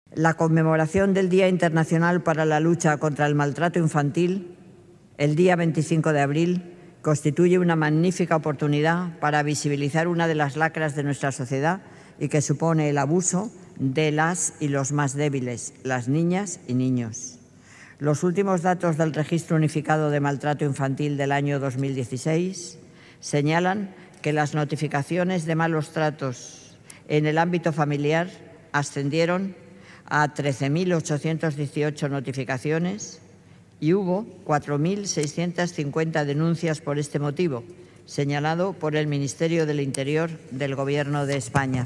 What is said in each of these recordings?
La conmemoración del Día Internacional para la Lucha contra el Maltrato Infantil, el día 25 de abril, constituye una magnífica oportunidad para visibilizar una de las lacras de nuestra sociedad y que supone el abuso de las y los más débiles, las niñas y niños. Los últimos datos del Registro Unificado de Maltrato Infantil del año 2016 señalan que las notificaciones de malos tratos en el ámbito familiar ascendieron a 13.818 notificaciones y hubo 4.650 denuncias por este motivo, señalado por el Ministerio del Interior del Gobierno de España.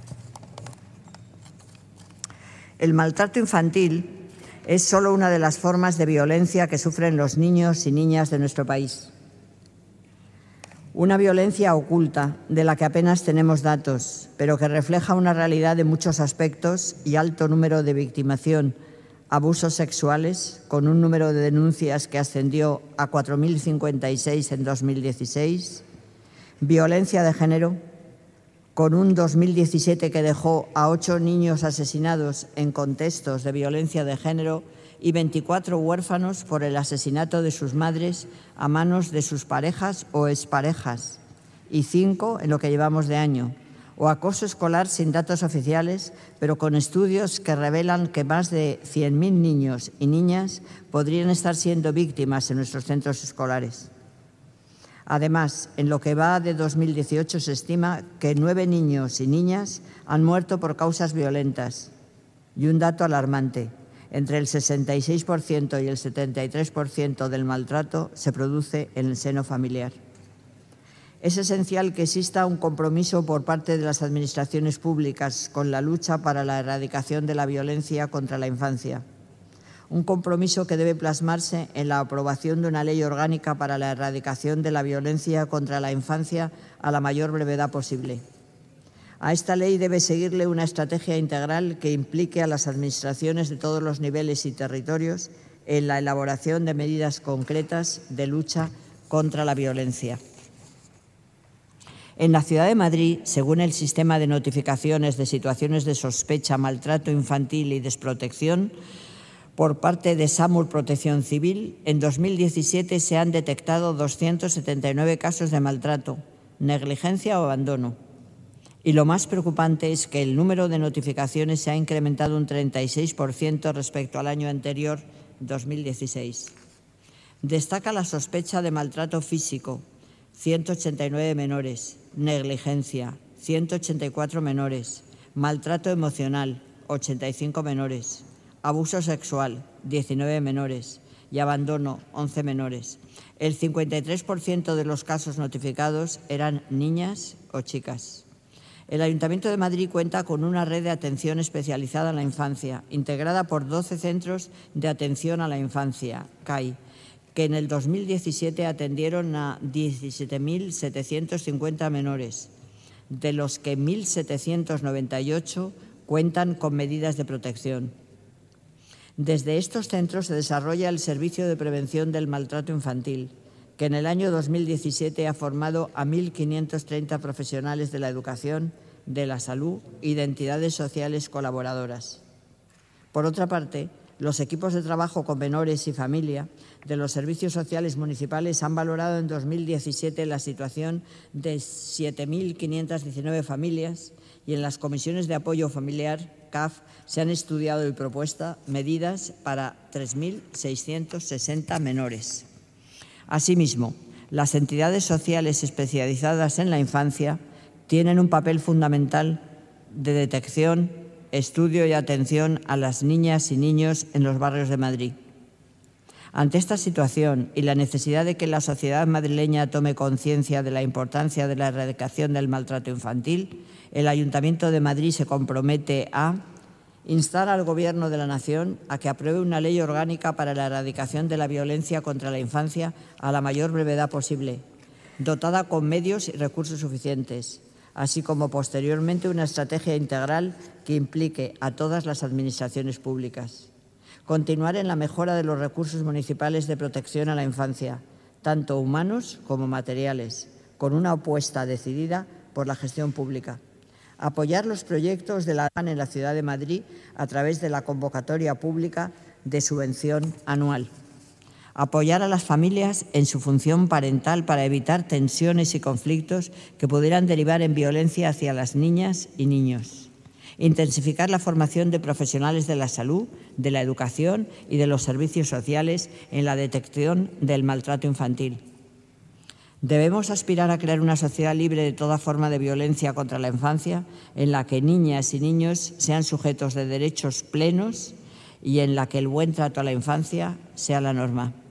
El maltrato infantil es solo una de las formas de violencia que sufren los niños y niñas de nuestro país. Una violencia oculta de la que apenas tenemos datos, pero que refleja una realidad de muchos aspectos y alto número de victimación, abusos sexuales, con un número de denuncias que ascendió a 4.056 en 2016, violencia de género, con un 2017 que dejó a 8 niños asesinados en contextos de violencia de género y 24 huérfanos por el asesinato de sus madres a manos de sus parejas o exparejas, y 5 en lo que llevamos de año, o acoso escolar sin datos oficiales, pero con estudios que revelan que más de 100.000 niños y niñas podrían estar siendo víctimas en nuestros centros escolares. Además, en lo que va de 2018 se estima que 9 niños y niñas han muerto por causas violentas. Y un dato alarmante, entre el 66% y el 73% del maltrato se produce en el seno familiar. Es esencial que exista un compromiso por parte de las administraciones públicas con la lucha para la erradicación de la violencia contra la infancia. Un compromiso que debe plasmarse en la aprobación de una ley orgánica para la erradicación de la violencia contra la infancia a la mayor brevedad posible. A esta ley debe seguirle una estrategia integral que implique a las administraciones de todos los niveles y territorios en la elaboración de medidas concretas de lucha contra la violencia. En la Ciudad de Madrid, según el sistema de notificaciones de situaciones de sospecha, maltrato infantil y desprotección, por parte de SAMUR Protección Civil, en 2017 se han detectado 279 casos de maltrato, negligencia o abandono. Y lo más preocupante es que el número de notificaciones se ha incrementado un 36% respecto al año anterior, 2016. Destaca la sospecha de maltrato físico, 189 menores, negligencia, 184 menores, maltrato emocional, 85 menores, abuso sexual, 19 menores y abandono, 11 menores. El 53% de los casos notificados eran niñas o chicas. El Ayuntamiento de Madrid cuenta con una red de atención especializada en la infancia, integrada por 12 centros de atención a la infancia, CAI, que en el 2017 atendieron a 17.750 menores, de los que 1.798 cuentan con medidas de protección. Desde estos centros se desarrolla el Servicio de Prevención del Maltrato Infantil, que en el año 2017 ha formado a 1.530 profesionales de la educación, de la salud y de entidades sociales colaboradoras. Por otra parte, los equipos de trabajo con menores y familia de los servicios sociales municipales han valorado en 2017 la situación de 7.519 familias y en las comisiones de apoyo familiar, CAF, se han estudiado y propuesto medidas para 3.660 menores. Asimismo, las entidades sociales especializadas en la infancia tienen un papel fundamental de detección, estudio y atención a las niñas y niños en los barrios de Madrid. Ante esta situación y la necesidad de que la sociedad madrileña tome conciencia de la importancia de la erradicación del maltrato infantil, el Ayuntamiento de Madrid se compromete a instar al Gobierno de la Nación a que apruebe una ley orgánica para la erradicación de la violencia contra la infancia a la mayor brevedad posible, dotada con medios y recursos suficientes, así como posteriormente una estrategia integral que implique a todas las administraciones públicas. Continuar en la mejora de los recursos municipales de protección a la infancia, tanto humanos como materiales, con una apuesta decidida por la gestión pública. Apoyar los proyectos de la ANE en la Ciudad de Madrid a través de la convocatoria pública de subvención anual. Apoyar a las familias en su función parental para evitar tensiones y conflictos que pudieran derivar en violencia hacia las niñas y niños. Intensificar la formación de profesionales de la salud, de la educación y de los servicios sociales en la detección del maltrato infantil. Debemos aspirar a crear una sociedad libre de toda forma de violencia contra la infancia, en la que niñas y niños sean sujetos de derechos plenos y en la que el buen trato a la infancia sea la norma.